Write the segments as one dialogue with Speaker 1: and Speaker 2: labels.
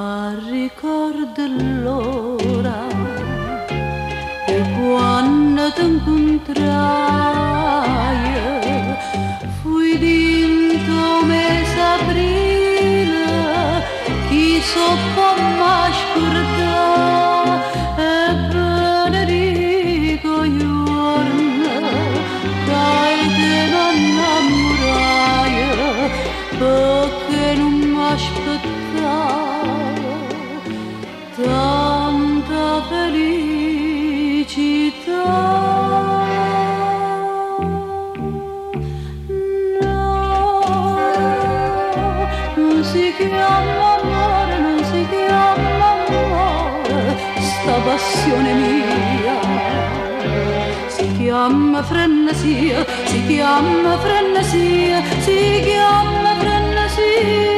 Speaker 1: ma ricordo l'ora e quando ti incontrai fui dinto mese aprile chi so come scordà e benedico giorno dai te non innamorai perché non mi aspettavo tanta felicità. No, non si chiama amore, non si chiama amore, sta passione mia. Si chiama frenesia, si chiama frenesia, si chiama frenesia.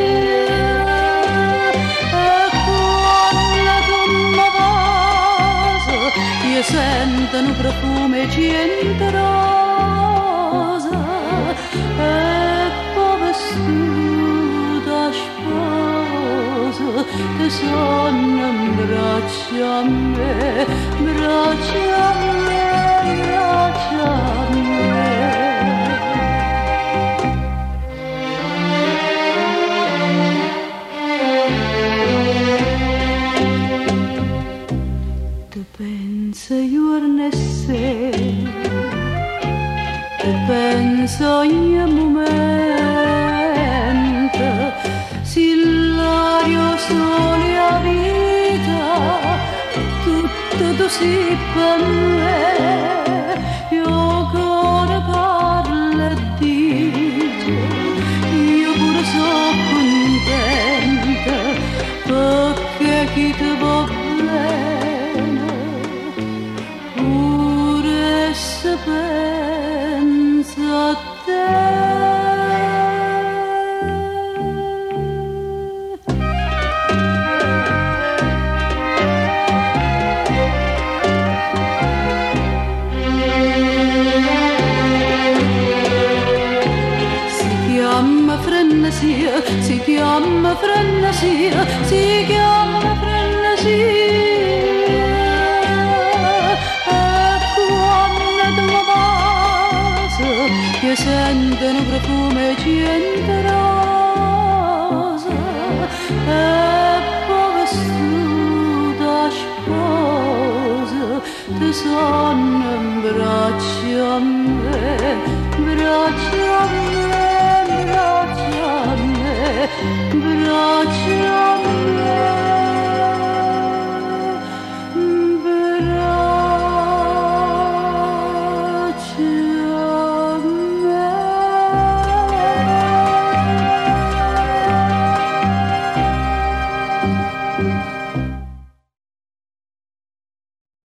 Speaker 1: Sentono profumo e gente rosa e poi vestuta sposa che sono in braccia a me, braccia a me, braccia a me. Penso giorno e sera, e penso ogni momento, Sillario sole a vita, tutto tu sei per me, io ancora parlo e dico, io pure sono contenta, perché chi ti va bene, se penso a te. Si chiama frenesia, si chiama frenesia, si chiama frenesia. Che sentono profumo e gente rosa e poi vestuta sposa ti sono in braccia a me, braccia a me, braccia a me, braccia a me.